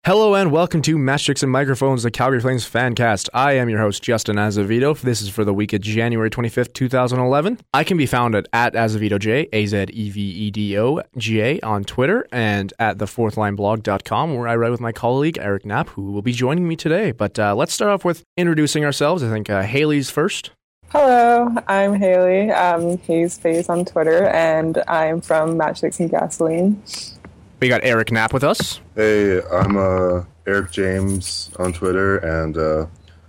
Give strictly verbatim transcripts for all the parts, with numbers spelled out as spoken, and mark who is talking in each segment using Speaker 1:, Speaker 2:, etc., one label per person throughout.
Speaker 1: Hello and welcome to Matchsticks and Microphones, the Calgary Flames Fancast. I am your host, Justin Azevedo. This is for the week of January twenty-fifth, twenty eleven. I can be found at, at AzevedoJ, A Z E V E D O G A on Twitter, and at the fourth line blog dot com, where I write with my colleague, Eric Knapp, who will be joining me today. But uh, let's start off with introducing ourselves. I think uh, Haley's first.
Speaker 2: Hello, I'm Haley. Um, Hayes Face on Twitter, and I'm from Matchsticks and Gasoline.
Speaker 1: We got Eric Knapp with us.
Speaker 3: Hey, I'm uh, Eric James on Twitter, and uh,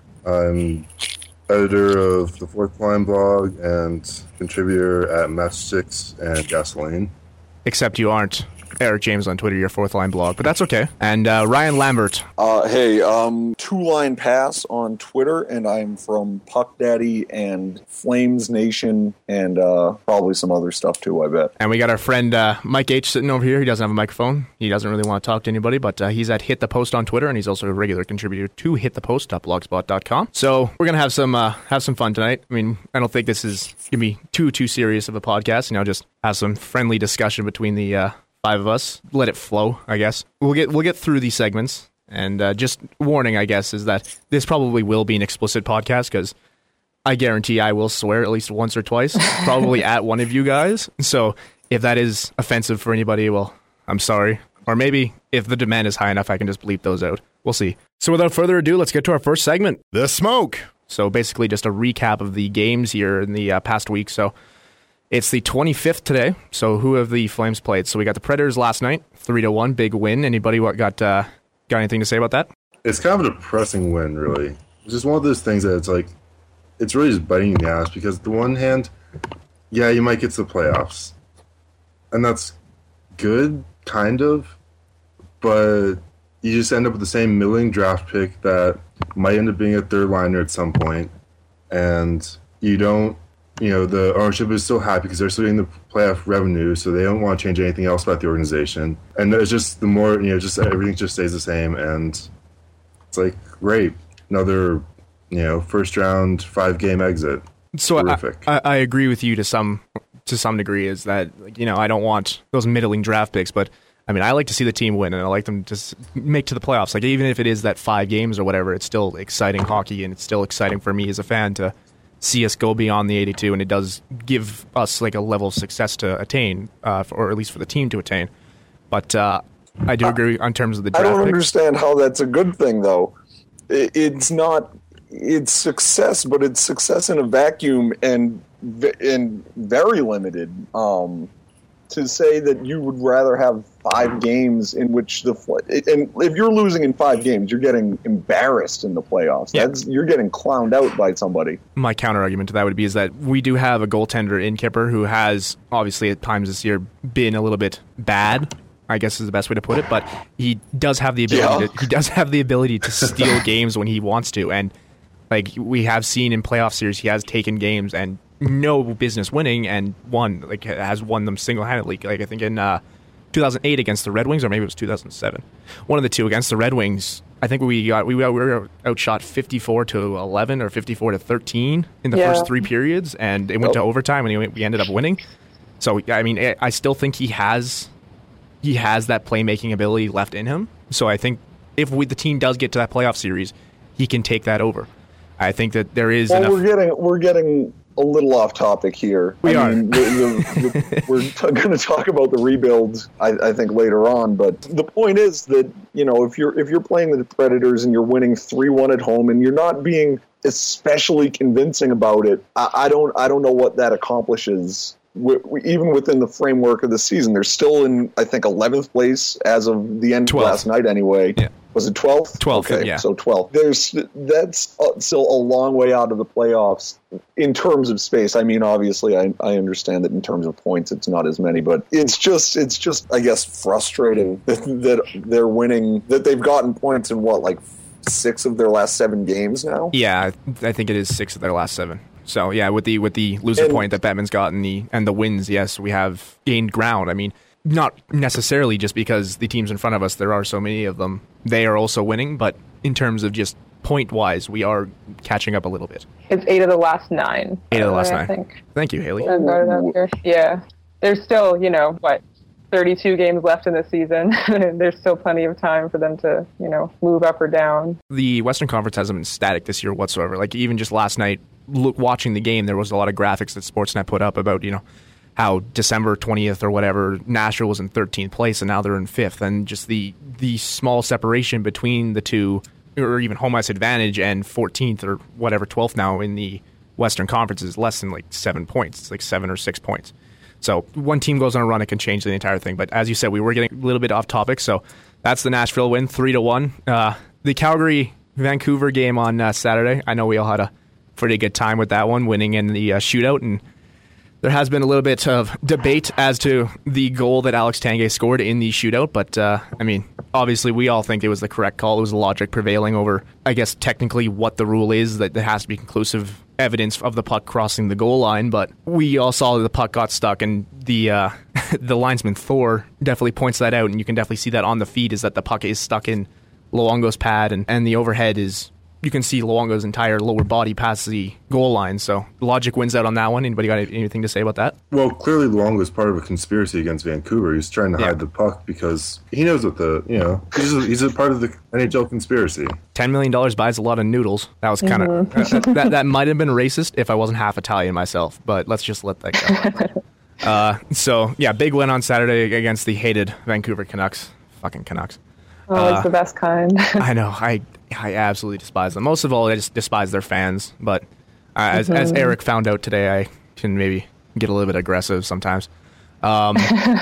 Speaker 3: I'm editor of the Fourth Line blog and contributor at Matchsticks and Gasoline.
Speaker 1: Except you aren't Eric James on Twitter, your Fourth Line blog, but that's okay. And uh, Ryan Lambert.
Speaker 4: Uh, hey, um, Two Line Pass on Twitter, and I'm from Puck Daddy and Flames Nation, and uh, probably some other stuff too, I bet.
Speaker 1: And we got our friend uh, Mike H sitting over here. He doesn't have a microphone. He doesn't really want to talk to anybody, but uh, he's at Hit the Post on Twitter, and he's also a regular contributor to hit the post dot blogspot dot com. So we're gonna have some uh, have some fun tonight. I mean, I don't think this is gonna be too too serious of a podcast. You know, just have some friendly discussion between the uh, five of us. Let it flow, I guess. We'll get we'll get through these segments. And uh, just warning, I guess, is that this probably will be an explicit podcast because I guarantee I will swear at least once or twice, probably at one of you guys. So if that is offensive for anybody, well, I'm sorry. Or maybe if the demand is high enough, I can just bleep those out. We'll see. So without further ado, let's get to our first segment.
Speaker 5: The Smoke.
Speaker 1: So basically just a recap of the games here in the uh, past week. So it's the twenty-fifth today. So who have the Flames played? So we got the Predators last night, three to one, big win. Anybody what got... Uh, Got anything to say about that?
Speaker 3: It's kind of a depressing win, really. It's just one of those things that it's like, it's really just biting you in the ass because, on the one hand, yeah, you might get to the playoffs. And that's good, kind of. But you just end up with the same middling draft pick that might end up being a third liner at some point. And you don't, you know, the ownership is still happy because they're still getting the playoff revenue, so they don't want to change anything else about the organization. And it's just the more, you know, just everything just stays the same. And it's like, great, another, you know, first round, five game exit.
Speaker 1: So I, I, I agree with you to some to some degree. Is that, you know, I don't want those middling draft picks, but I mean, I like to see the team win, and I like them to make to the playoffs. Like, even if it is that five games or whatever, it's still exciting hockey, and it's still exciting for me as a fan to see us go beyond the eighty-two, and it does give us like a level of success to attain, uh, or at least for the team to attain. But uh, I do agree on terms of the draft
Speaker 4: I don't
Speaker 1: picks.
Speaker 4: understand how that's a good thing, though. It's not. It's success, but it's success in a vacuum and and very limited. Um, to say that you would rather have five games in which the and if you're losing in five games, you're getting embarrassed in the playoffs. Yeah. That's, you're getting clowned out by somebody.
Speaker 1: My counter argument to that would be is that we do have a goaltender in Kipper who has obviously at times this year been a little bit bad, I guess is the best way to put it, but he does have the ability. Yeah. To, he does have the ability to steal games when he wants to, and like we have seen in playoff series, he has taken games and no business winning and won, like has won them single-handedly. Like I think in uh, two thousand eight against the Red Wings, or maybe it was two thousand seven. One of the two against the Red Wings. I think we got we, we were outshot fifty-four to eleven or fifty-four to thirteen in the yeah. first three periods, and it went oh. to overtime, and we ended up winning. So I mean, I still think he has he has that playmaking ability left in him. So I think if we, the team does get to that playoff series, he can take that over. I think that there is.
Speaker 4: Well,
Speaker 1: enough...
Speaker 4: we're getting we're getting. a little off topic here.
Speaker 1: We
Speaker 4: I
Speaker 1: are.
Speaker 4: Mean, the, the, the, we're t- going to talk about the rebuild, I, I think, later on. But the point is that, you know, if you're if you're playing the Predators and you're winning three one at home and you're not being especially convincing about it, I, I don't I don't know what that accomplishes. We, we, even within the framework of the season, they're still in, I think, eleventh place as of the end
Speaker 1: twelfth.
Speaker 4: Of last night. Anyway.
Speaker 1: Yeah.
Speaker 4: Was it twelfth?
Speaker 1: twelfth,
Speaker 4: okay,
Speaker 1: yeah.
Speaker 4: So twelfth. There's that's still a long way out of the playoffs in terms of space. I mean, obviously, I, I understand that in terms of points, it's not as many, but it's just it's just I guess frustrating that, that they're winning, that they've gotten points in what, like six of their last seven games now.
Speaker 1: Yeah, I think it is six of their last seven. So yeah, with the with the loser and, point that Bettman's gotten the and the wins, yes, we have gained ground. I mean, not necessarily just because the teams in front of us, there are so many of them, they are also winning, but in terms of just point-wise, we are catching up a little bit.
Speaker 2: It's eight of the last nine.
Speaker 1: Eight of the last
Speaker 2: I
Speaker 1: nine.
Speaker 2: Think.
Speaker 1: Thank you, Haley.
Speaker 2: I got it up here. Yeah. There's still, you know, what, thirty-two games left in the season. There's still plenty of time for them to, you know, move up or down.
Speaker 1: The Western Conference hasn't been static this year whatsoever. Like, even just last night, look, watching the game, there was a lot of graphics that Sportsnet put up about, you know, how December twentieth or whatever, Nashville was in thirteenth place and now they're in fifth. And just the the small separation between the two, or even home ice advantage and fourteenth or whatever, twelfth now in the Western Conference is less than like seven points. It's like seven or six points. So one team goes on a run, it can change the entire thing. But as you said, we were getting a little bit off topic. So that's the Nashville win, three to one. Uh, the Calgary-Vancouver game on uh, Saturday, I know we all had a pretty good time with that one, winning in the uh, shootout. And there has been a little bit of debate as to the goal that Alex Tanguay scored in the shootout. But, uh, I mean, obviously we all think it was the correct call. It was the logic prevailing over, I guess, technically what the rule is, that there has to be conclusive evidence of the puck crossing the goal line. But we all saw that the puck got stuck, and the uh, the linesman Thor definitely points that out, and you can definitely see that on the feed, is that the puck is stuck in Luongo's pad, and, and the overhead is, you can see Luongo's entire lower body past the goal line. So logic wins out on that one. Anybody got anything to say about that?
Speaker 3: Well, clearly Luongo is part of a conspiracy against Vancouver. He's trying to
Speaker 1: Yeah.
Speaker 3: hide the puck because he knows what the, you know, he's a, he's a part of the N H L conspiracy.
Speaker 1: ten million dollars buys a lot of noodles. That was kind of,
Speaker 2: Mm-hmm.
Speaker 1: uh, that, that might have been racist if I wasn't half Italian myself, but let's just let that go. uh, so, yeah, big win on Saturday against the hated Vancouver Canucks. Fucking Canucks.
Speaker 2: Oh, it's
Speaker 1: Uh,
Speaker 2: the best kind.
Speaker 1: I know. I I absolutely despise them. Most of all, I just despise their fans. But uh, as, as Eric found out today, I can maybe get a little bit aggressive sometimes. Um,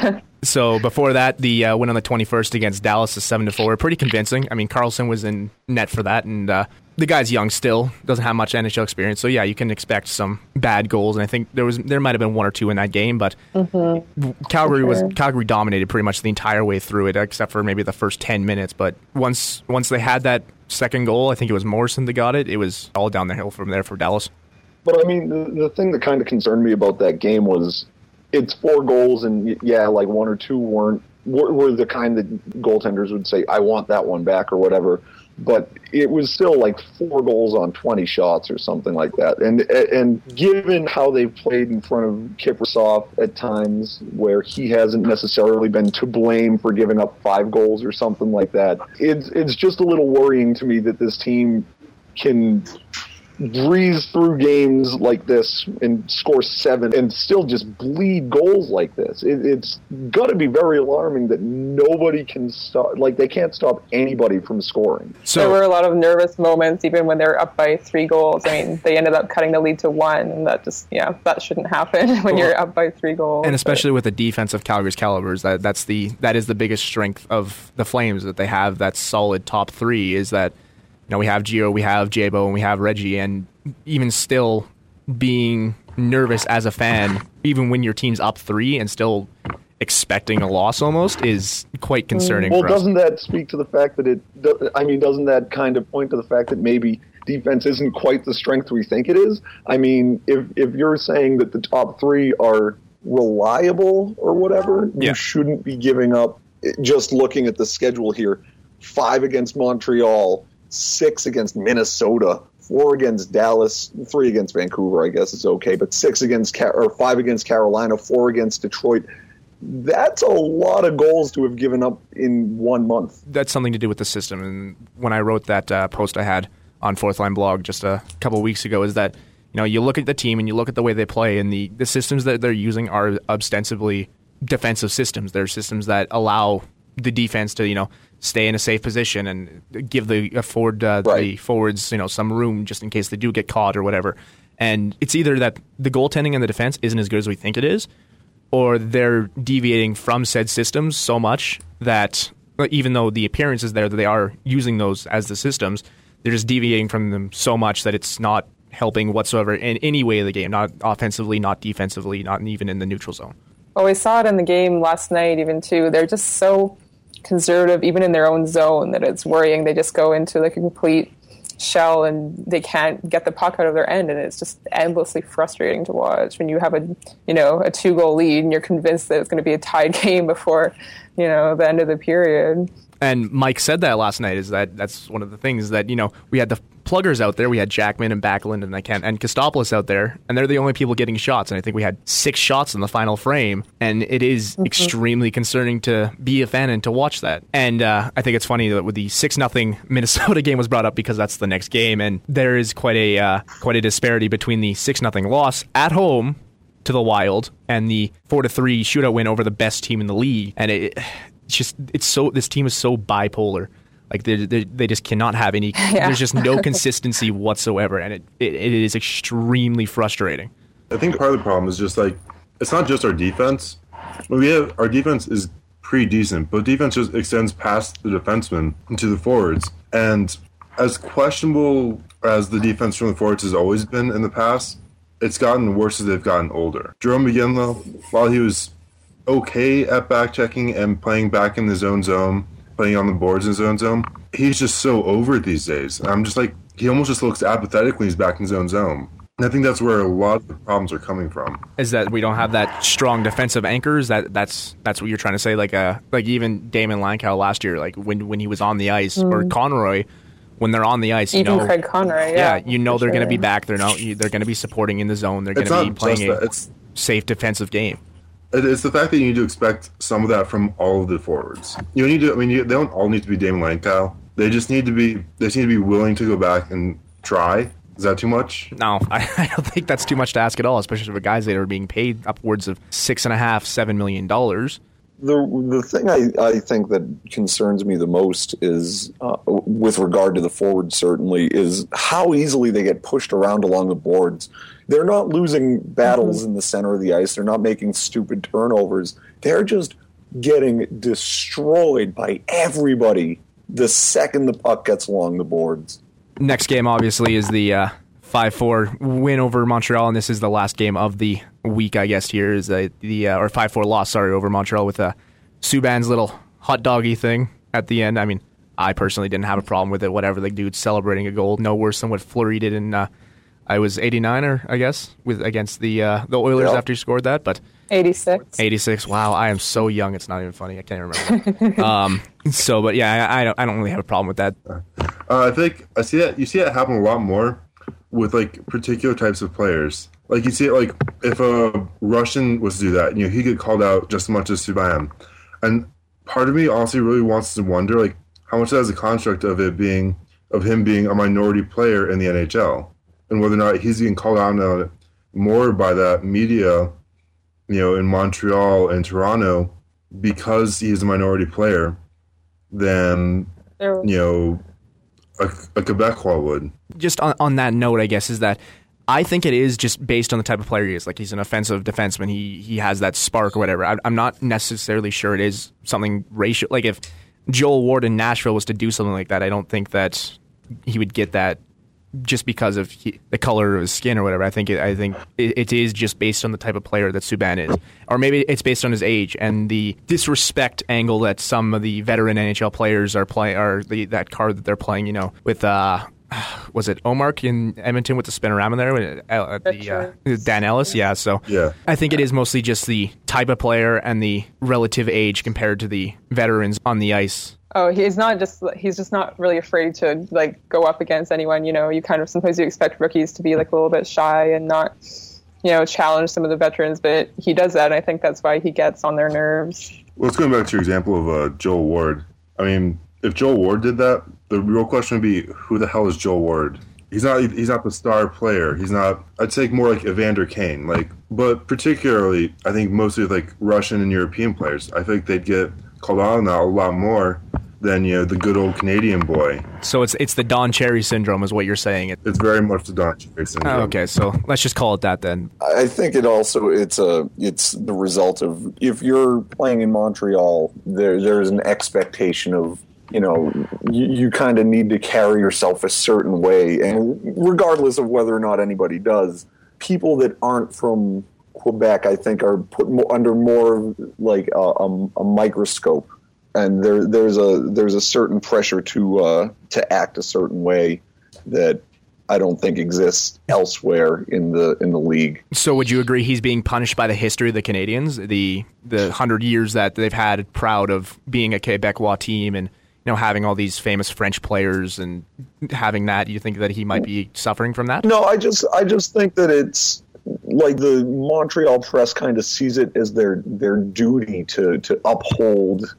Speaker 1: so before that, the uh, win on the twenty-first against Dallas is seven to four. Pretty convincing. I mean, Carlson was in net for that, and uh, the guy's young still, doesn't have much N H L experience. So yeah, you can expect some bad goals, and I think there was there might have been one or two in that game, but
Speaker 2: Mm-hmm.
Speaker 1: Calgary was
Speaker 2: sure.
Speaker 1: Calgary dominated pretty much the entire way through it, except for maybe the first ten minutes. But once once they had that second goal, I think it was Morrison that got it. It was all down the hill from there for Dallas.
Speaker 4: But I mean, the, the thing that kind of concerned me about that game was it's four goals, and y- yeah, like one or two weren't were, were the kind that goaltenders would say, "I want that one back" or whatever. But it was still like four goals on twenty shots or something like that. And and given how they've played in front of Kiprusoff at times, where he hasn't necessarily been to blame for giving up five goals or something like that, it's it's just a little worrying to me that this team can breeze through games like this and score seven and still just bleed goals like this. It, it's got to be very alarming that nobody can stop, like they can't stop anybody from scoring.
Speaker 1: So
Speaker 2: there were a lot of nervous moments, even when they were up by three goals. I mean, they ended up cutting the lead to one, and that just, yeah, that shouldn't happen when you're up by three goals.
Speaker 1: and especially with the defense of Calgary's calibers, that that's the that is the biggest strength of the Flames, that they have that solid top three. Is that, you know, we have Gio, we have Jabo, and we have Reggie, and even still being nervous as a fan, even when your team's up three and still expecting a loss almost, is quite concerning
Speaker 4: Well,
Speaker 1: for us.
Speaker 4: doesn't that speak to the fact that it, I mean, doesn't that kind of point to the fact that maybe defense isn't quite the strength we think it is? I mean, if if you're saying that the top three are reliable or whatever,
Speaker 1: Yeah.
Speaker 4: you shouldn't be giving up, just looking at the schedule here, five against Montreal, six against Minnesota, four against Dallas, three against Vancouver, I guess is okay, but six against, Car- or five against Carolina, four against Detroit. That's a lot of goals to have given up in one month.
Speaker 1: That's something to do with the system. And when I wrote that uh, post I had on Fourth Line Blog just a couple of weeks ago, is that, you know, you look at the team and you look at the way they play, and the, the systems that they're using are ostensibly defensive systems. They're systems that allow the defense to, you know, stay in a safe position and give the afford uh,
Speaker 4: Right.
Speaker 1: the forwards, you know, some room just in case they do get caught or whatever. And it's either that the goaltending and the defense isn't as good as we think it is, or they're deviating from said systems so much that even though the appearance is there that they are using those as the systems, they're just deviating from them so much that it's not helping whatsoever in any way of the game, not offensively, not defensively, not even in the neutral zone.
Speaker 2: Well, we saw it in the game last night even too. They're just so conservative, even in their own zone, that it's worrying. They just go into like a complete shell and they can't get the puck out of their end, and it's just endlessly frustrating to watch when you have a, you know, a two goal lead and you're convinced that it's going to be a tied game before, you know, the end of the period.
Speaker 1: And Mike said that last night, is that that's one of the things that, you know, we had the pluggers out there. We had Jackman and Backlund and I can't, and Kostopoulos out there, and they're the only people getting shots. And I think we had six shots in the final frame, and it is mm-hmm. extremely concerning to be a fan and to watch that. And uh, I think it's funny that with the six nothing Minnesota game was brought up because that's the next game, and there is quite a uh, quite a disparity between the six nothing loss at home to the Wild and the four to three shootout win over the best team in the league. And it, it's just it's so this team is so bipolar. Like they they just cannot have any. Yeah. There's just no consistency whatsoever, and it, it it is extremely frustrating.
Speaker 3: I think part of the problem is just like it's not just our defense. We have our defense is pretty decent, but defense just extends past the defensemen into the forwards. And as questionable as the defense from the forwards has always been in the past, it's gotten worse as they've gotten older. Jerome McGinley, while he was okay at back checking and playing back in his own zone, playing on the boards in his own zone, he's just so over it these days. I'm just like, he almost just looks apathetic when he's back in his own zone. And I think that's where a lot of the problems are coming from. Is
Speaker 1: that we don't have that strong defensive anchors? That that's that's what you're trying to say? Like uh, like even Damon Lankow last year, like when when he was on the ice, mm. or Conroy, when they're on the ice, you
Speaker 2: even
Speaker 1: know,
Speaker 2: Craig Conroy, yeah,
Speaker 1: yeah you know they're
Speaker 2: sure.
Speaker 1: going to be back. They're not. They're going to be supporting in the zone. They're going to be playing a
Speaker 3: it's,
Speaker 1: safe defensive game.
Speaker 3: It's the fact that you need to expect some of that from all of the forwards. You need to. I mean, you, they don't all need to be Damon Lankow. They just need to be. They just need to be willing to go back and try. Is that too much?
Speaker 1: No, I, I don't think that's too much to ask at all, especially for guys that are being paid upwards of six and a half, seven million dollars.
Speaker 4: The the thing I, I think that concerns me the most is, uh, with regard to the forwards, certainly, is how easily they get pushed around along the boards. They're not losing battles mm-hmm. in the center of the ice. They're not making stupid turnovers. They're just getting destroyed by everybody the second the puck gets along the boards.
Speaker 1: Next game, obviously, is the uh, five four win over Montreal, and this is the last game of the week, I guess, here is the, the uh, or five four loss, sorry, over Montreal with uh, Subban's little hot doggy thing at the end. I mean, I personally didn't have a problem with it, whatever the dude's celebrating a goal. No worse than what Fleury did in, uh, I was eighty-niner, I guess, with against the uh, the Oilers yep. after he scored that, but...
Speaker 2: eighty-six.
Speaker 1: eighty-six. Wow, I am so young. It's not even funny. I can't remember. um, so, but yeah, I, I don't. I don't really have a problem with that.
Speaker 3: Uh, I think I see that. You see that happen a lot more with like particular types of players. Like you see it like if a Russian was to do that, you know, he get called out just as much as Subban. And part of me honestly really wants to wonder like how much that is a construct of it being of him being a minority player in the N H L, and whether or not he's getting called out on it more by that media, you know, in Montreal and Toronto because he's a minority player than, you know, a, a Quebecois would.
Speaker 1: Just on, on that note, I guess, is that I think it is just based on the type of player he is. Like, he's an offensive defenseman. He he has that spark or whatever. I, I'm not necessarily sure it is something racial. Like, if Joel Ward in Nashville was to do something like that, I don't think that he would get that just because of he, the color of his skin or whatever. I think it, I think it, it is just based on the type of player that Subban is, or maybe it's based on his age and the disrespect angle that some of the veteran N H L players are playing, or the, that card that they're playing. You know, with uh, was it Omark in Edmonton with the spinorama there? Uh, the uh, Dan Ellis, yeah. So
Speaker 3: yeah,
Speaker 1: I think it is mostly just the type of player and the relative age compared to the veterans on the ice.
Speaker 2: Oh, he's not just, he's just not really afraid to, like, go up against anyone. You know, you kind of, sometimes you expect rookies to be, like, a little bit shy and not, you know, challenge some of the veterans, but he does that, and I think that's why he gets on their nerves.
Speaker 3: Well, let's go back to your example of uh, Joel Ward. I mean, if Joel Ward did that, the real question would be, who the hell is Joel Ward? He's not, he's not the star player. He's not, I'd say more like Evander Kane. Like, but particularly, I think mostly with, like, Russian and European players, I think they'd get called on that a lot more than, you know, the good old Canadian boy.
Speaker 1: So it's it's the Don Cherry syndrome is what you're saying.
Speaker 3: It's very much the Don Cherry syndrome.
Speaker 1: Oh, okay, so let's just call it that then.
Speaker 4: I think it also it's a it's the result of, if you're playing in Montreal, there there's an expectation of, you know, you, you kind of need to carry yourself a certain way, and regardless of whether or not anybody does, people that aren't from Quebec, I think, are put more, under more like a, a, a microscope. And there, there's a there's a certain pressure to uh, to act a certain way that I don't think exists elsewhere in the in the league.
Speaker 1: So, would you agree he's being punished by the history of the Canadians, the the hundred years that they've had proud of being a Quebecois team and know, having all these famous French players and having that, you think that he might be suffering from that?
Speaker 4: No, I just I just think that it's like the Montreal press kind of sees it as their their duty to to uphold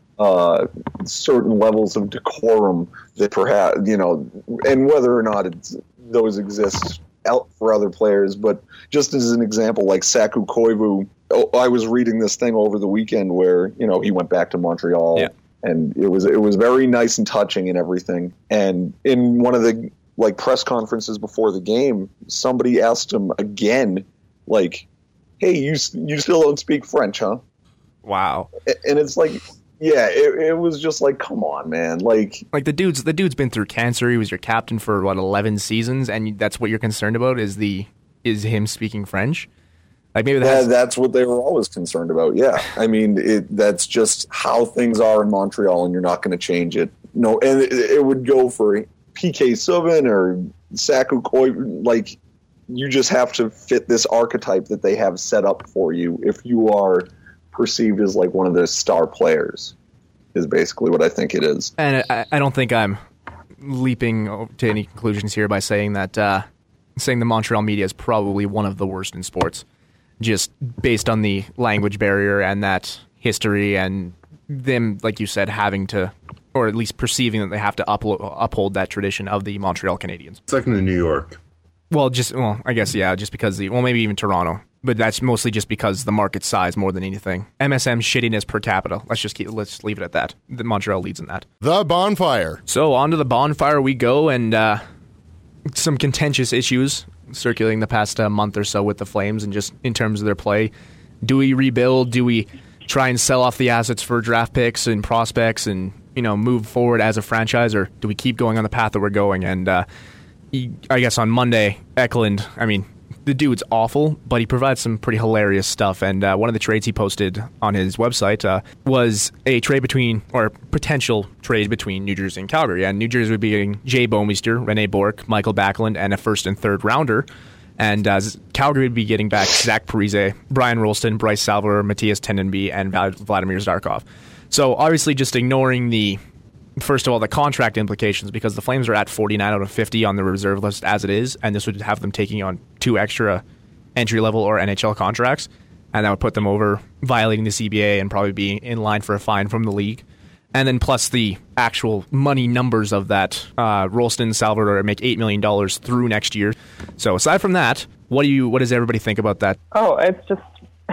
Speaker 4: uh, certain levels of decorum that perhaps, you know, and whether or not it's, those exist out for other players. But just as an example, like Saku Koivu, oh, I was reading this thing over the weekend where, you know, he went back to Montreal.
Speaker 1: Yeah.
Speaker 4: And it was it was very nice and touching and everything. And in one of the like press conferences before the game, somebody asked him again, like, "Hey, you you still don't speak French, huh?"
Speaker 1: Wow.
Speaker 4: And it's like, yeah, it, it was just like, come on, man, like,
Speaker 1: like the dude's the dude's been through cancer. He was your captain for what eleven seasons, and that's what you're concerned about is the is him speaking French. Like maybe
Speaker 4: that,
Speaker 1: that's,
Speaker 4: that's what they were always concerned about. Yeah, I mean, it, that's just how things are in Montreal, and you're not going to change it. No, and it, it would go for P K Subban or Saku Koi. Like, you just have to fit this archetype that they have set up for you if you are perceived as like one of the star players. Is basically what I think it is.
Speaker 1: And I, I don't think I'm leaping to any conclusions here by saying that uh, saying the Montreal media is probably one of the worst in sports. Just based on the language barrier and that history and them, like you said, having to, or at least perceiving that they have to uplo- uphold that tradition of the Montreal Canadiens.
Speaker 3: Second to New York.
Speaker 1: Well, just, well, I guess, yeah, just because the, well, maybe even Toronto. But that's mostly just because the market size more than anything. M S M shittiness per capita. Let's just keep, let's leave it at that. The Montreal leads in that.
Speaker 5: The Bonfire.
Speaker 1: So on to the Bonfire we go, and uh, some contentious issues circulating the past uh, month or so with the Flames and just in terms of their play. Do we rebuild? Do we try and sell off the assets for draft picks and prospects and, you know, move forward as a franchise, or do we keep going on the path that we're going? And uh, he, I guess on Monday, Eklund, I mean, the dude's awful, but he provides some pretty hilarious stuff. And uh, one of the trades he posted on his website uh, was a trade between, or potential trade between New Jersey and Calgary. And New Jersey would be getting Jay Bouwmeester, Rene Bourque, Michael Backlund, and a first and third rounder. And uh, Calgary would be getting back Zach Parise, Brian Rolston, Bryce Salvador, Matthias Tendenby, and Vladimir Zarkov. So obviously just ignoring the, first of all, the contract implications, because the Flames are at forty-nine out of fifty on the reserve list as it is, and this would have them taking on two extra entry-level or N H L contracts, and that would put them over violating the C B A and probably be in line for a fine from the league. And then plus the actual money numbers of that, uh, Rolston, Salvador make eight million dollars through next year. So aside from that, what do you? What does everybody think about that?
Speaker 2: Oh, it's just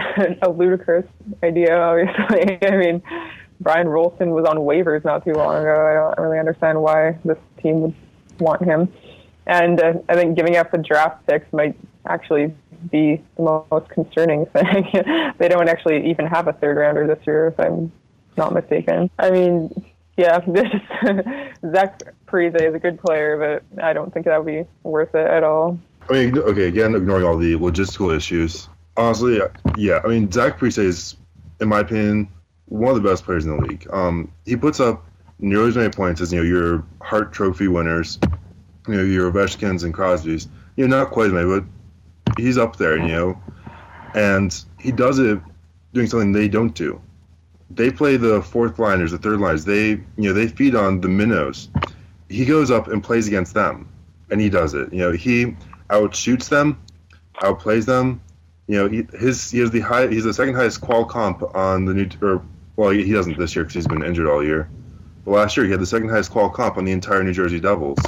Speaker 2: a ludicrous idea, obviously. I mean, Brian Rolston was on waivers not too long ago. I don't really understand why this team would want him. And uh, I think giving up the draft picks might actually be the most concerning thing. They don't actually even have a third rounder this year, if I'm not mistaken. I mean, yeah, this Zach Parise is a good player, but I don't think that would be worth it at all.
Speaker 3: I mean, okay, again, ignoring all the logistical issues. Honestly, yeah, I mean, Zach Parise is, in my opinion, one of the best players in the league. Um, he puts up nearly as many points as, you know, your Hart Trophy winners, you know, your Ovechkins and Crosbys. You know, not quite as many, but he's up there, you know. And he does it doing something they don't do. They play the fourth liners, the third liners. They, you know, they feed on the minnows. He goes up and plays against them, and he does it. You know, he outshoots them, outplays them. You know, he, his he has the high. He's the second highest qual comp on the new. Or well, he doesn't this year because he's been injured all year. But last year he had the second highest qual comp on the entire New Jersey Devils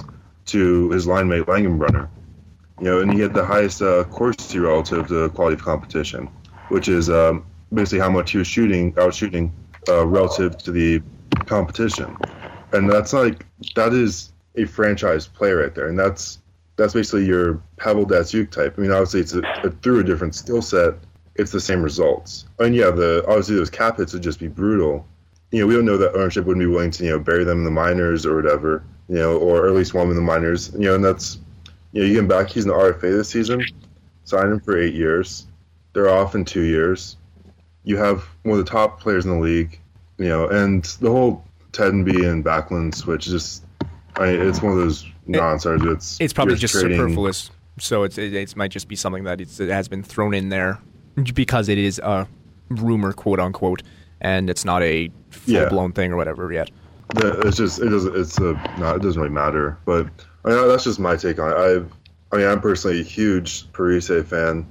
Speaker 3: to his line mate Langenbrunner. You know, and he had the highest uh, Corsi relative to the quality of competition, which is um, basically how much he was shooting, out shooting uh, relative to the competition. And that's like that is a franchise player right there, and that's. That's basically your Pavel Datsyuk type. I mean, obviously, it's a, a, through a different skill set, it's the same results. And yeah, the obviously those cap hits would just be brutal. You know, we don't know that ownership wouldn't be willing to, you know, bury them in the minors or whatever, you know, or at least one in the minors. You know, and that's, you know, you get him back. He's an R F A this season. Sign him for eight years. They're off in two years. You have one of the top players in the league, you know, and the whole Tendenby and Backlund switch is just, I mean, it's one of those non-stars. It's,
Speaker 1: it's probably just
Speaker 3: trading.
Speaker 1: superfluous, so it's, it, it might just be something that it's, it has been thrown in there because it is a rumor, quote unquote, and it's not a full-blown yeah. thing or whatever yet.
Speaker 3: The, it's just it doesn't it's a not it doesn't really matter. But I mean, that's just my take on it. I I mean I'm personally a huge Parise fan.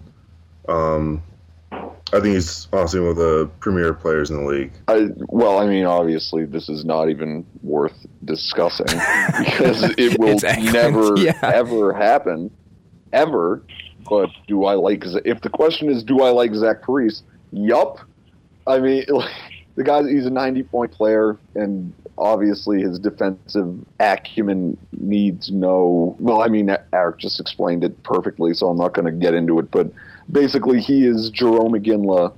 Speaker 3: Um, I think he's honestly one of the premier players in the league.
Speaker 4: I, well, I mean, obviously, this is not even worth discussing because it will never, yeah. ever happen, ever. But do I like? If the question is, do I like Zach Parise? Yup. I mean, like, the guy, he's a ninety-point player, and obviously his defensive acumen needs no. Well, I mean, Eric just explained it perfectly, so I'm not going to get into it, but. Basically, he is Jerome McGinley,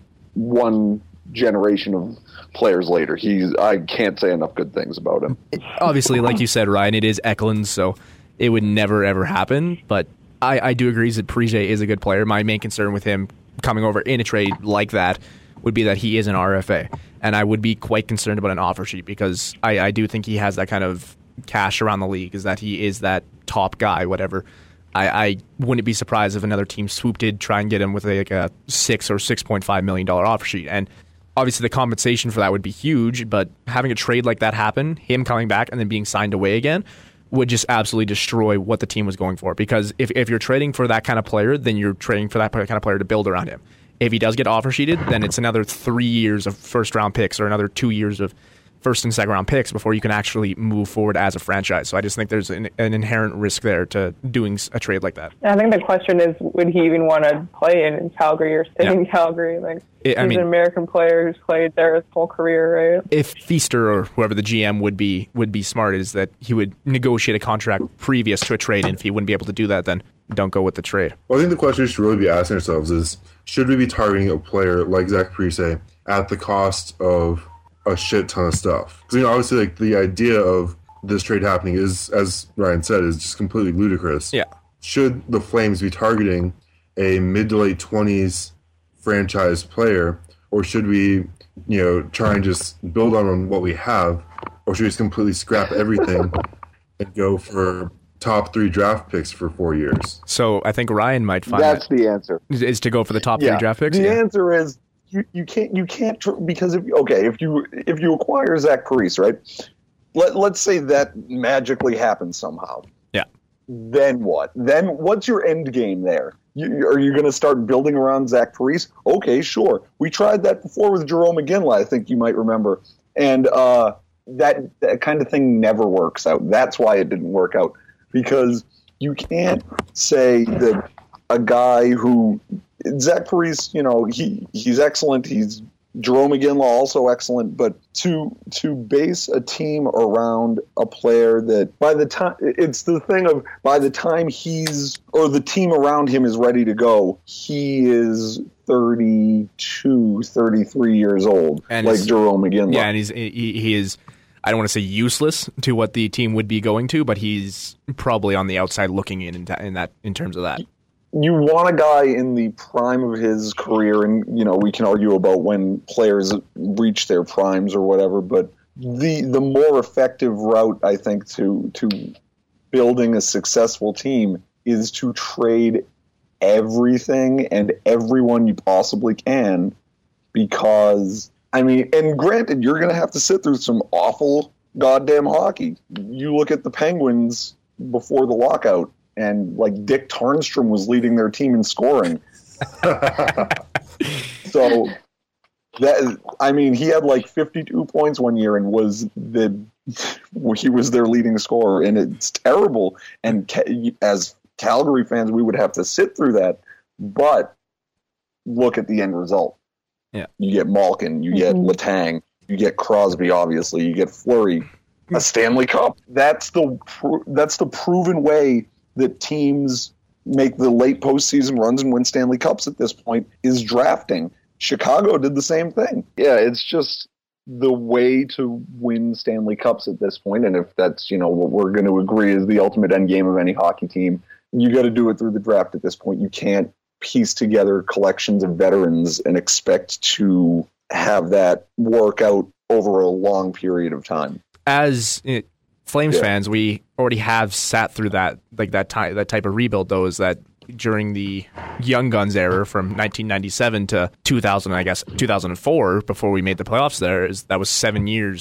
Speaker 4: one generation of players later. He's I can't say enough good things about him.
Speaker 1: Obviously, like you said, Ryan, it is Eklund, so it would never, ever happen. But I, I do agree that Parise is a good player. My main concern with him coming over in a trade like that would be that he is an R F A. And I would be quite concerned about an offer sheet because I, I do think he has that kind of cash around the league, is that he is that top guy, whatever. I, I wouldn't be surprised if another team swooped in, try and get him with like a six or six point five million dollar offer sheet. And obviously the compensation for that would be huge, but having a trade like that happen, him coming back and then being signed away again, would just absolutely destroy what the team was going for. Because if, if you're trading for that kind of player, then you're trading for that kind of player to build around him. If he does get offer sheeted, then it's another three years of first round picks or another two years of first and second round picks before you can actually move forward as a franchise. So I just think there's an, an inherent risk there to doing a trade like that.
Speaker 2: I think the question is, would he even want to play in, in Calgary or stay yeah. in Calgary? Like it, I he's mean, an American player who's played there his whole career, right?
Speaker 1: If Feaster or whoever the G M would be would be smart, is that he would negotiate a contract previous to a trade, and if he wouldn't be able to do that, then don't go with the trade.
Speaker 3: Well, I think the question we should really be asking ourselves is, should we be targeting a player like Zach Parise at the cost of a shit ton of stuff? Because, you know, obviously, like, the idea of this trade happening is, as Ryan said, is just completely ludicrous.
Speaker 1: Yeah.
Speaker 3: Should the Flames be targeting a mid to late twenties franchise player, or should we, you know, try and just build on what we have, or should we just completely scrap everything and go for top three draft picks for four years?
Speaker 1: So I think Ryan might find
Speaker 4: that's
Speaker 1: that
Speaker 4: the answer
Speaker 1: is to go for the top
Speaker 4: yeah.
Speaker 1: three draft picks.
Speaker 4: The
Speaker 1: yeah.
Speaker 4: answer is. You, you can't you can't tr- because if okay if you if you acquire Zach Parise, right, let let's say that magically happens somehow.
Speaker 1: Yeah.
Speaker 4: Then what? Then what's your end game there? You, are you going to start building around Zach Parise? Okay, sure. We tried that before with Jerome McGinley, I think you might remember, and uh, that that kind of thing never works out. That's why it didn't work out, because you can't say that a guy who Zach Parise, you know, he he's excellent. He's Jerome McGinley also excellent, but to to base a team around a player that by the time it's the thing of by the time he's or the team around him is ready to go, he is thirty-two, thirty-three years old, and like Jerome McGinley.
Speaker 1: Yeah, and he's he, he is. I don't want to say useless to what the team would be going to, but he's probably on the outside looking in in, in that in terms of that.
Speaker 4: You want a guy in the prime of his career, and you know we can argue about when players reach their primes or whatever. But the the more effective route, I think, to to building a successful team is to trade everything and everyone you possibly can, because I mean, and granted, you're going to have to sit through some awful goddamn hockey. You look at the Penguins before the lockout. And like Dick Tarnstrom was leading their team in scoring. So that I mean, he had like fifty-two points one year and was the he was their leading scorer, and it's terrible. And as Calgary fans, we would have to sit through that. But look at the end result.
Speaker 1: Yeah,
Speaker 4: you get Malkin, you get mm-hmm. Letang, you get Crosby, obviously, you get Fleury, a Stanley Cup. That's the that's the proven way that teams make the late postseason runs and win Stanley Cups at this point is drafting. Chicago did the same thing. Yeah, it's just the way to win Stanley Cups at this point. And if that's, you know, what we're going to agree is the ultimate end game of any hockey team, you got to do it through the draft at this point. You can't piece together collections of veterans and expect to have that work out over a long period of time.
Speaker 1: As it, Flames yeah. fans, we already have sat through that, like that type, that type of rebuild. Though, is that during the Young Guns era from nineteen ninety-seven to two thousand, I guess two thousand four, before we made the playoffs. There is that was seven years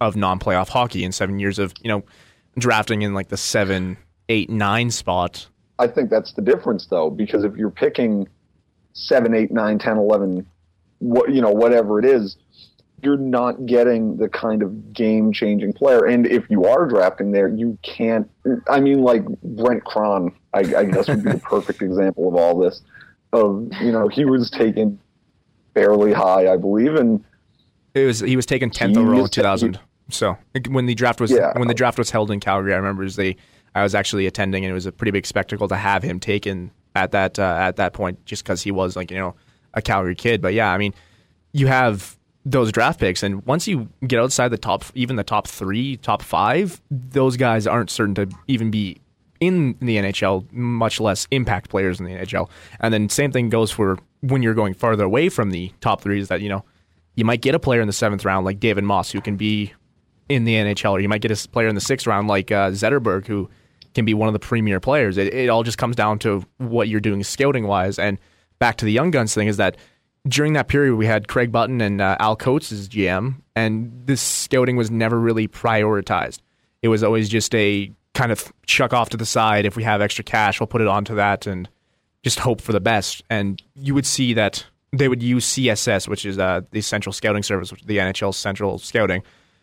Speaker 1: of non-playoff hockey and seven years of, you know, drafting in like the seven, eight, nine spot.
Speaker 4: I think that's the difference, though, because if you're picking seven, eight, nine, ten, eleven, what you know, whatever it is, you're not getting the kind of game-changing player. And if you are drafting there, you can't. I mean, like Brent Cron, I, I guess would be the perfect example of all this. Of you know, he was taken fairly high, I believe, and
Speaker 1: it was he was taken tenth overall in two thousand. So when the draft was
Speaker 4: Yeah.
Speaker 1: when the draft was held in Calgary, I remember is they I was actually attending, and it was a pretty big spectacle to have him taken at that uh, at that point, just because he was like you know a Calgary kid. But yeah, I mean, you have those draft picks, and once you get outside the top, even the top three, top five, those guys aren't certain to even be in the N H L, much less impact players in the N H L. And then same thing goes for when you're going farther away from the top three, is that you know you might get a player in the seventh round like David Moss who can be in the N H L, or you might get a player in the sixth round like uh, Zetterberg who can be one of the premier players. It, it all just comes down to what you're doing scouting wise. And back to the Young Guns thing is that during that period, we had Craig Button and uh, Al Coates as G M, and this scouting was never really prioritized. It was always just a kind of chuck off to the side. If we have extra cash, we'll put it onto that and just hope for the best. And you would see that they would use C S S, which is uh, the Central Scouting Service, which is the N H L Central Scouting,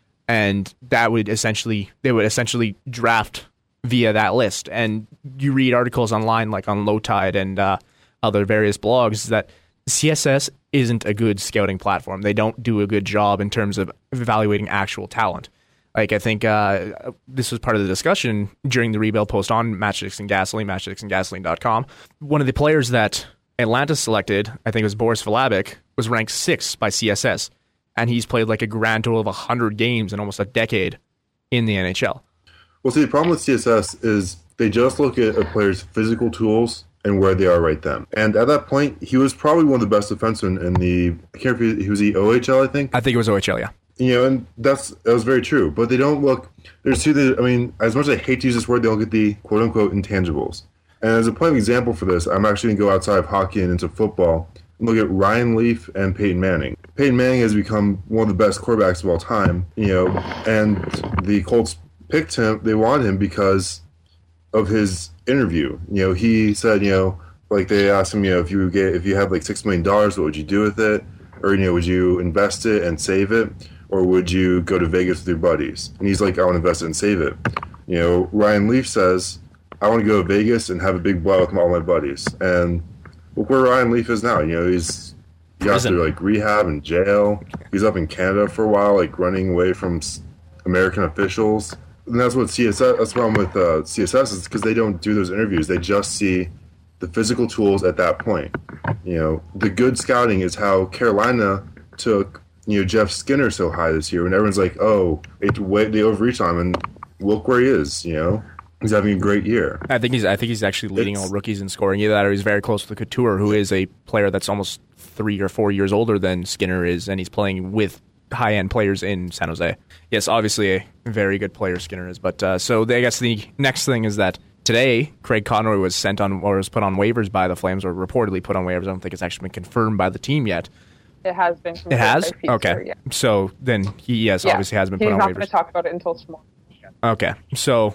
Speaker 1: and that would essentially they would essentially draft via that list. And you read articles online, like on Low Tide and uh, other various blogs, that C S S isn't a good scouting platform. They don't do a good job in terms of evaluating actual talent. Like, I think uh, this was part of the discussion during the rebuild post on Matchsticks and Gasoline, matchsticks and gasoline dot com. One of the players that Atlanta selected, I think it was Boris Valabic, was ranked sixth by C S S. And he's played like a grand total of one hundred games in almost a decade in the N H L.
Speaker 3: Well, see, the problem with C S S is they just look at a player's physical tools and where they are right then. And at that point, he was probably one of the best defensemen in the, I can't remember if he, he was the O H L, I think.
Speaker 1: I think it was O H L, yeah.
Speaker 3: You know, and that's that was very true. But they don't look, there's two, that, I mean, as much as I hate to use this word, they don't get the quote-unquote intangibles. And as a point of example for this, I'm actually going to go outside of hockey and into football and look at Ryan Leaf and Peyton Manning. Peyton Manning has become one of the best quarterbacks of all time, you know, and the Colts picked him, they wanted him because of his interview. You know, he said, you know, like they asked him, you know, if you get if you had like six million dollars, what would you do with it? Or, you know, would you invest it and save it? Or would you go to Vegas with your buddies? And he's like, I want to invest it and save it. You know, Ryan Leaf says, I want to go to Vegas and have a big blowout with all my buddies. And look where Ryan Leaf is now. You know, he's he got through like rehab and jail. He's up in Canada for a while, like running away from American officials. And that's what C S S. That's the problem with uh, C S S is because they don't do those interviews. They just see the physical tools at that point. You know, the good scouting is how Carolina took you know Jeff Skinner so high this year, when everyone's like, "Oh, it, wait, they overreached on him," and look where he is. You know, he's having a great year.
Speaker 1: I think he's. I think he's actually leading
Speaker 3: It's,
Speaker 1: all rookies in scoring. Either that, or he's very close to Couture, who is a player that's almost three or four years older than Skinner is, and he's playing with high-end players in San Jose. Yes, obviously a very good player Skinner is. But uh, so I guess the next thing is that today Craig Conroy was sent on or was put on waivers by the Flames, or reportedly put on waivers. I don't think it's actually been confirmed by the team yet.
Speaker 2: It has been.
Speaker 1: It has?
Speaker 2: by Pete
Speaker 1: Okay.
Speaker 2: Story, yeah.
Speaker 1: So then he, yes,
Speaker 2: Yeah.
Speaker 1: obviously has been
Speaker 2: He's
Speaker 1: put on
Speaker 2: not
Speaker 1: waivers.
Speaker 2: going to talk about it until tomorrow.
Speaker 1: Okay, so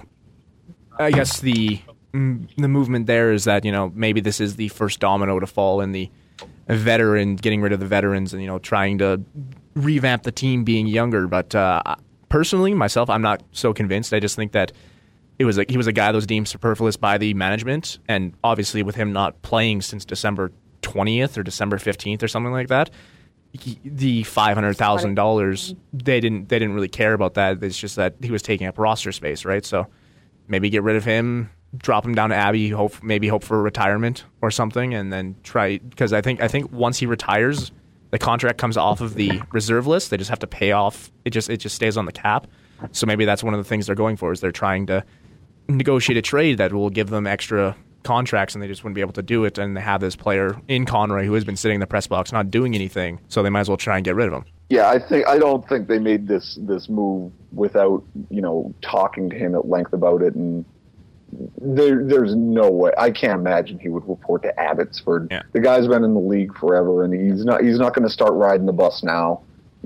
Speaker 1: I guess the mm, the movement there is that you know maybe this is the first domino to fall in the veteran, getting rid of the veterans, and you know trying to revamp the team being younger. But uh, personally, myself, I'm not so convinced. I just think that it was like he was a guy that was deemed superfluous by the management, and obviously with him not playing since December twentieth or December fifteenth or something like that. He, the five hundred thousand dollars, they didn't they didn't really care about that. It's just that he was taking up roster space, right? So maybe get rid of him, drop him down to Abbey, hope maybe hope for retirement or something, and then try, because I think I think once he retires, the contract comes off of the reserve list. They just have to pay off. It just it just stays on the cap. So maybe that's one of the things they're going for, is they're trying to negotiate a trade that will give them extra contracts, and they just wouldn't be able to do it, and they have this player in Conroy who has been sitting in the press box not doing anything, so they might as well try and get rid of him.
Speaker 4: Yeah, I think I don't think they made this this move without you know talking to him at length about it, and there there's no way I can't imagine he would report to Abbotsford.
Speaker 1: Yeah.
Speaker 4: The guy's been in the league forever, and he's not he's not going to start riding the bus now.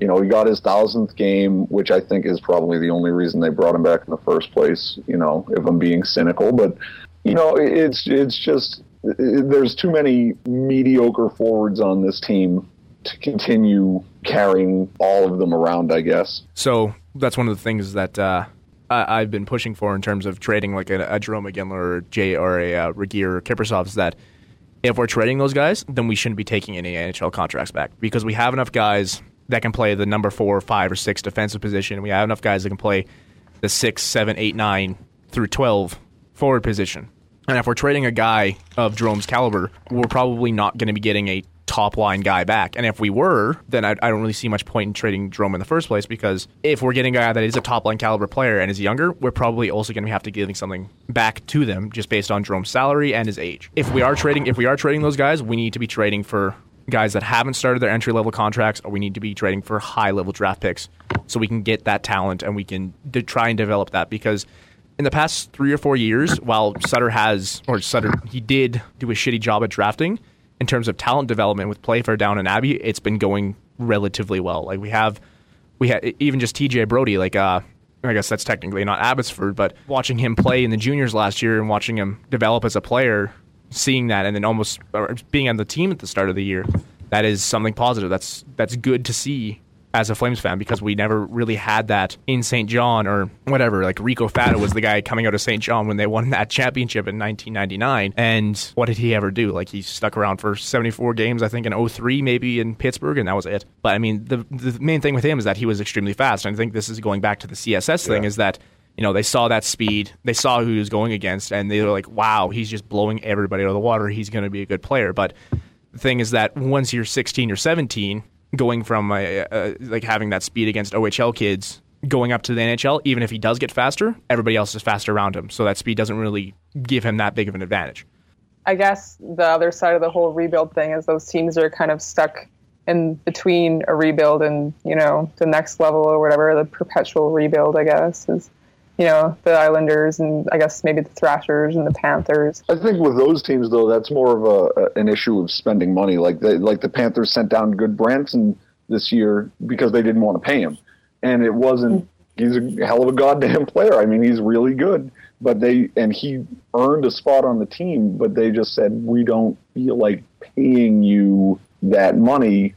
Speaker 4: You know, he got his thousandth game, which I think is probably the only reason they brought him back in the first place, you know, if I'm being cynical. But, you know, it's it's just, there's too many mediocre forwards on this team to continue carrying all of them around, I guess.
Speaker 1: So that's one of the things that uh, I, I've been pushing for in terms of trading like a, a Jerome Ginler or Jay or a uh, Regier or Kiprusoff, is that if we're trading those guys, then we shouldn't be taking any N H L contracts back, because we have enough guys that can play the number four, five, or six defensive position. We have enough guys that can play the six, seven, eight, nine through twelve forward position. And if we're trading a guy of Jerome's caliber, we're probably not going to be getting a top line guy back. And if we were, then I, I don't really see much point in trading Jerome in the first place, because if we're getting a guy that is a top line caliber player and is younger, we're probably also going to have to giving something back to them just based on Jerome's salary and his age. If we are trading, if we are trading those guys, we need to be trading for guys that haven't started their entry-level contracts, or we need to be trading for high-level draft picks so we can get that talent and we can d- try and develop that. Because in the past three or four years, while Sutter has, or Sutter, he did do a shitty job at drafting, in terms of talent development with Playfair, Down, and Abbey, it's been going relatively well. Like we have, we have even just T J Brody, like uh, I guess that's technically not Abbotsford, but watching him play in the juniors last year and watching him develop as a player, seeing that, and then almost or being on the team at the start of the year, that is something positive. That's that's good to see as a Flames fan, because we never really had that in Saint John or whatever. Like Rico Fata was the guy coming out of Saint John when they won that championship in nineteen ninety-nine. And what did he ever do? Like he stuck around for seventy-four games, I think in oh three maybe in Pittsburgh, and that was it. But I mean, the the main thing with him is that he was extremely fast. And I think this is going back to the C S S thing, yeah. is that, you know, they saw that speed, they saw who he was going against, and they were like, wow, he's just blowing everybody out of the water. He's going to be a good player. But the thing is that once you're sixteen or seventeen, going from a, a, like having that speed against O H L kids, going up to the N H L, even if he does get faster, everybody else is faster around him. So that speed doesn't really give him that big of an advantage.
Speaker 2: I guess the other side of the whole rebuild thing is those teams are kind of stuck in between a rebuild and, you know, the next level or whatever, the perpetual rebuild, I guess, is, you know, the Islanders and I guess maybe the Thrashers and the Panthers.
Speaker 4: I think with those teams, though, that's more of a, an issue of spending money. Like they, like the Panthers sent down Goodbranson this year because they didn't want to pay him. And it wasn't, he's a hell of a goddamn player. I mean, he's really good. But they, and he earned a spot on the team, but they just said, we don't feel like paying you that money,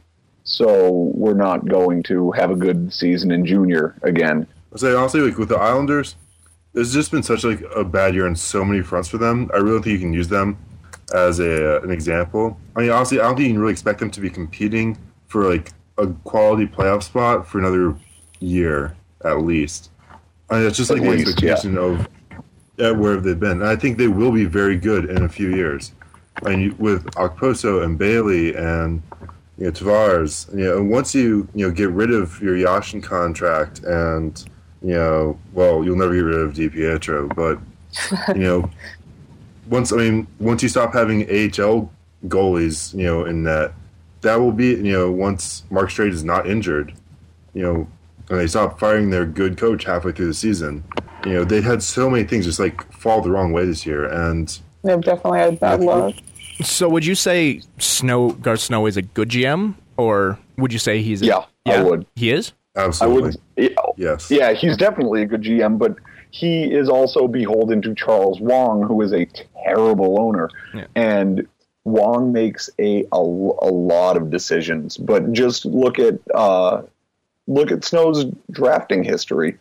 Speaker 4: so we're not going to have a good season in junior again.
Speaker 3: I'll say honestly, like with the Islanders, there's just been such like a bad year on so many fronts for them. I really think you can use them as a an example. I mean, honestly, I don't think you can really expect them to be competing for like a quality playoff spot for another year at least. I mean, it's just like at the least, expectation yeah. of yeah, where they've been. And I think they will be very good in a few years. I mean, with Okposo and Bailey and you know Tavares, you know, once you you know get rid of your Yashin contract and you know, well, you'll never get rid of DiPietro, but, you know, once, I mean, once you stop having A H L goalies, you know, in that, that will be, you know, once Mark Streit is not injured, you know, and they stop firing their good coach halfway through the season, you know, they had so many things just, like, fall the wrong way this year, and...
Speaker 2: They've definitely had bad luck.
Speaker 1: So would you say Snow, Garth Snow is a good G M, or would you say he's a...
Speaker 4: Yeah, yeah I would.
Speaker 1: He is?
Speaker 3: Absolutely.
Speaker 4: I would, yeah,
Speaker 3: yes.
Speaker 4: Yeah, he's definitely a good G M, but he is also beholden to Charles Wong, who is a terrible owner. Yeah. And Wong makes a, a, a lot of decisions. But just look at uh, look at Snow's drafting history.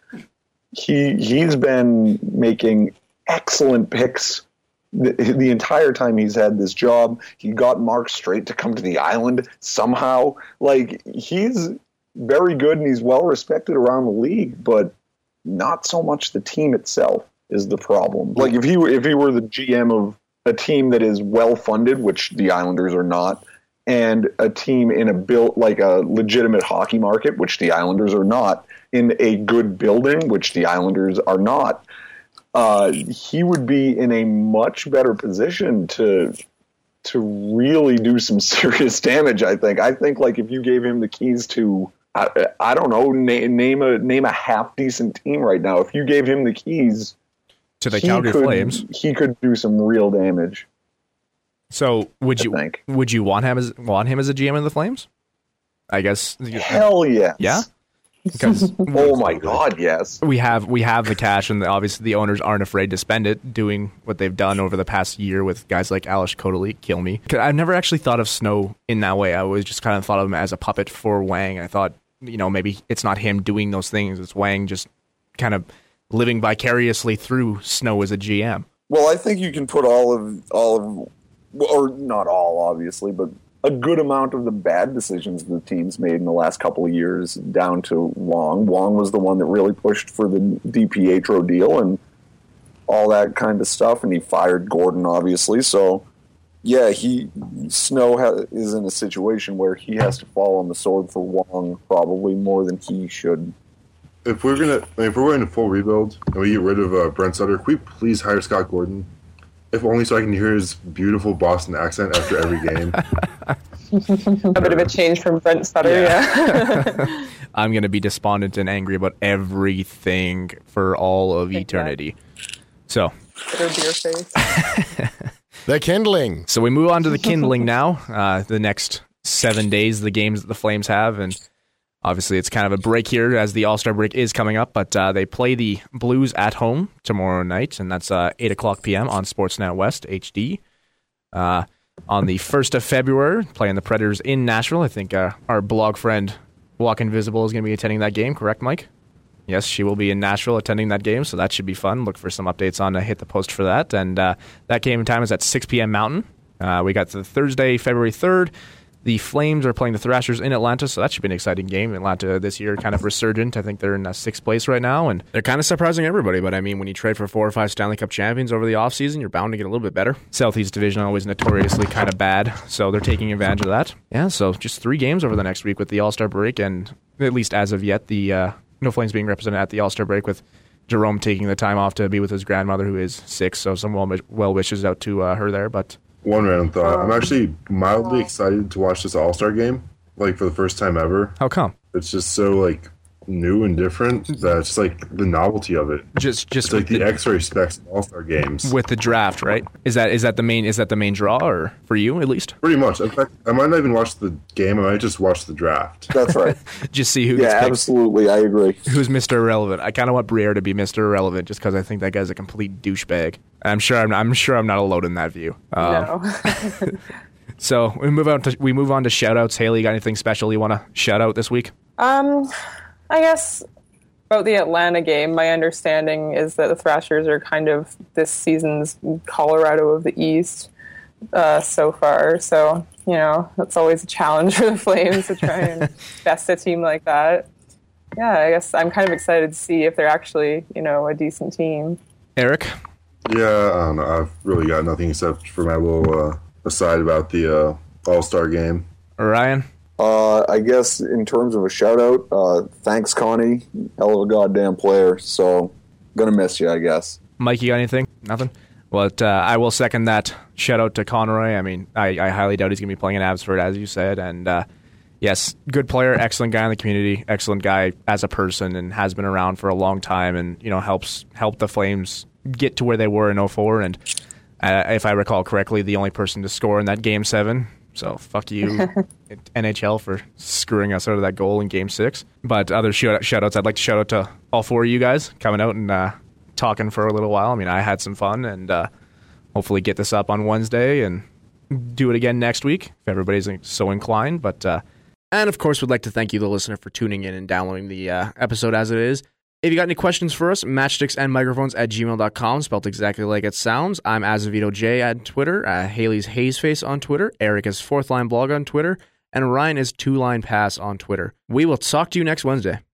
Speaker 4: He he's been making excellent picks the, the entire time he's had this job. He got Mark Streit to come to the island somehow. Like he's very good and he's well respected around the league, but not so much the team itself is the problem. Like if he were, if he were the G M of a team that is well funded, which the Islanders are not, and a team in a built like a legitimate hockey market, which the Islanders are not, in a good building, which the Islanders are not, uh, he would be in a much better position to to really do some serious damage. I think. I think like if you gave him the keys to I, I don't know, name, name a name a half decent team right now. If you gave him the keys
Speaker 1: to the Calgary
Speaker 4: could,
Speaker 1: Flames,
Speaker 4: he could do some real damage.
Speaker 1: So would you
Speaker 4: think.
Speaker 1: would you want him as want him as a G M of the Flames? I guess.
Speaker 4: Hell yes.
Speaker 1: Yeah? Because
Speaker 4: oh my god, yes.
Speaker 1: We have we have the cash, and the, obviously the owners aren't afraid to spend it, doing what they've done over the past year with guys like Alish Kodali, kill me. I've never actually thought of Snow in that way. I always just kind of thought of him as a puppet for Wang. I thought, you know, maybe it's not him doing those things. It's Wang just kind of living vicariously through Snow as a G M.
Speaker 4: Well, I think you can put all of all of, or not all, obviously, but a good amount of the bad decisions the team's made in the last couple of years down to Wong. Wong was the one that really pushed for the DiPietro deal and all that kind of stuff, and he fired Gordon, obviously. So, yeah, he Snow ha- is in a situation where he has to fall on the sword for Wong probably more than he should.
Speaker 3: If we're gonna, I mean, if we're going to full rebuild and we get rid of uh, Brent Sutter, can we please hire Scott Gordon? If only so I can hear his beautiful Boston accent after every game.
Speaker 2: A bit of a change from Brent Sutter, yeah.
Speaker 1: yeah. I'm going to be despondent and angry about everything for all of eternity. So.
Speaker 2: Beer face.
Speaker 5: The Kindling.
Speaker 1: So we move on to the Kindling now. Uh, the next seven days, the games that the Flames have, and obviously it's kind of a break here as the All-Star break is coming up, but uh, they play the Blues at home tomorrow night, and that's uh, eight o'clock p.m. on Sportsnet West H D. Uh, on the first of February, playing the Predators in Nashville. I think uh, our blog friend, Walk Invisible, is going to be attending that game, correct, Mike? Yes, she will be in Nashville attending that game, so that should be fun. Look for some updates on uh, Hit the Post for that. And uh, that game time is at six p.m. Mountain. Uh, we got the Thursday, February third. The Flames are playing the Thrashers in Atlanta, so that should be an exciting game. Atlanta this year kind of resurgent. I think they're in uh, sixth place right now, and they're kind of surprising everybody. But I mean, when you trade for four or five Stanley Cup champions over the offseason, you're bound to get a little bit better. Southeast Division always notoriously kind of bad, so they're taking advantage of that. Yeah, so just three games over the next week with the All-Star break, and at least as of yet, the uh, no Flames being represented at the All-Star break, with Jerome taking the time off to be with his grandmother, who is sick. So some well, well wishes out to uh, her there, but.
Speaker 3: One random thought. I'm actually mildly excited to watch this All-Star game, like, for the first time ever.
Speaker 1: How come?
Speaker 3: It's just so, like, new and different that it's, like, the novelty of it.
Speaker 1: Just just
Speaker 3: it's like the, the X-ray specs of All-Star games.
Speaker 1: With the draft, right? Is that is that the main is that the main draw, or for you, at least?
Speaker 3: Pretty much. In fact, I might not even watch the game. I might just watch the draft.
Speaker 4: That's right.
Speaker 1: Just see who
Speaker 4: Yeah,
Speaker 1: gets picked.
Speaker 4: Absolutely. I agree.
Speaker 1: Who's Mister Irrelevant? I kind of want Briere to be Mister Irrelevant just because I think that guy's a complete douchebag. I'm sure I'm, I'm sure I'm not alone in that view. Um,
Speaker 2: No.
Speaker 1: So we move on to we move on to shout-outs. Haley, got anything special you want to shout out this week?
Speaker 2: Um, I guess about the Atlanta game, my understanding is that the Thrashers are kind of this season's Colorado of the East uh, so far. So, you know, that's always a challenge for the Flames to try and best a team like that. Yeah, I guess I'm kind of excited to see if they're actually, you know, a decent team.
Speaker 1: Eric?
Speaker 3: Yeah, I don't know. I've really got nothing except for my little uh, aside about the uh, All-Star game.
Speaker 1: Ryan?
Speaker 4: Uh, I guess in terms of a shout-out, uh, thanks, Connie. Hell of a goddamn player. So, gonna miss you, I guess.
Speaker 1: Mike, you got anything? Nothing? Well, uh, I will second that shout-out to Conroy. I mean, I, I highly doubt he's going to be playing in Abbotsford, as you said. And, uh, yes, good player, excellent guy in the community, excellent guy as a person, and has been around for a long time and, you know, helps help the Flames get to where they were in oh four. And uh, if I recall correctly, the only person to score in that Game seven. So fuck you, N H L, for screwing us out of that goal in Game six. But other shout outs, I'd like to shout out to all four of you guys coming out and uh, talking for a little while. I mean, I had some fun, and uh, hopefully get this up on Wednesday and do it again next week if everybody's so inclined. But uh, and of course, we'd like to thank you, the listener, for tuning in and downloading the uh, episode as it is. If you got any questions for us, matchsticks and microphones at gmail dot com, spelled exactly like it sounds. I'm Azevedo J at Twitter, uh, Haley's Hazeface on Twitter, Eric is Fourth Line Blog on Twitter, and Ryan is Two Line Pass on Twitter. We will talk to you next Wednesday.